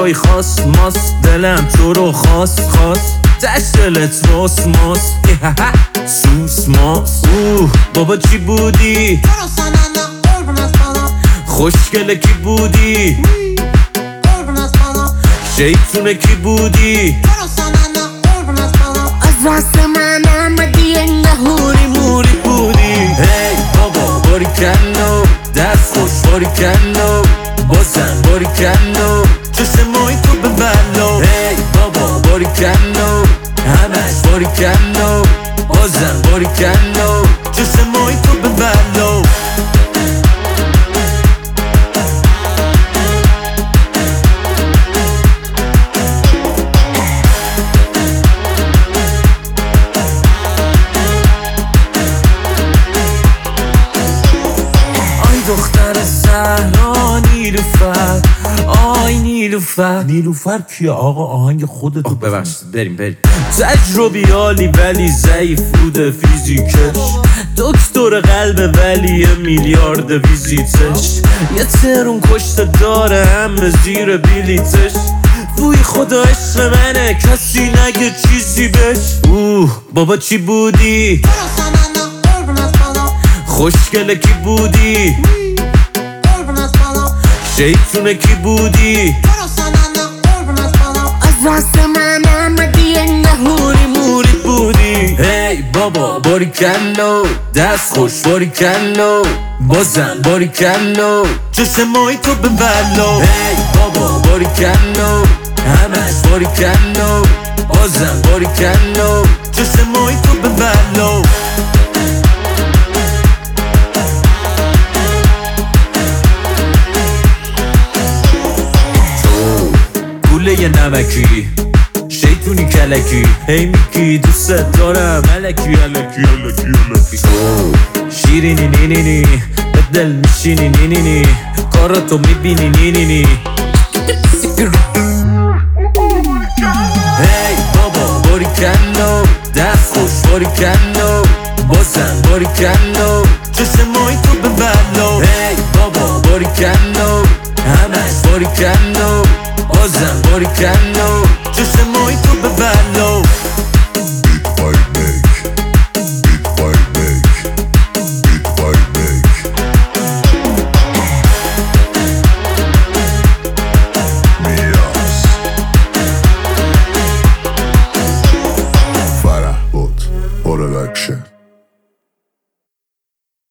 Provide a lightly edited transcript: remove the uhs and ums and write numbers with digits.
جای خاص ماست، دلم تو رو خواست تشتلت راست ماست سوس ماست. بابا چی بودی؟ خوشگله کی بودی؟ شیطونه کی بودی؟ از راست من آمدی انگه موری بودی. هی بابا باریکندو، دست خوش باریکندو، بازم باریکندو، چشمای تو به بلا. هی بابا باریکندو، همش باریکندو، بازم باریکندو، چشمای تو به بلا. دختر زهرا نیلوفر، آی نیلوفر کیه آقا؟ آهنگ خودتو ببخشید بریم. تجربیالی ولی ضعیف بوده فیزیکش، دکتر قلب ولی میلیارد ویزیتش، یه ترون کشته داره همه زیر بلیتش. وی خدا عشق منه کسی نگه چیزی بش. بابا چی بودی؟ خوشگله کی بودی؟ شیطونه کی بودی؟ از راست من آمدی انگه موری بودی. هی بابا باریکندو، دست خوش باریکندو، بازم باریکندو، چشمای تو به بلا. هی بابا باریکندو، همش باریکندو، بازم باریکندو، چشمای تو به بلا. یه نمکی شیطونی کلکی، هی میگی دوست دارم الکی شیرینی نینینی به دل میشینی نینینی، کاراتو میبینی نینینی. هی بابا باریکندو، دست خوش باریکندو، بازم باریکندو، چشمای تو به بلا. هی بابا باریکندو، همش باریکندو، بازم باریکندو، چشمای تو به بلا. فرح بود production.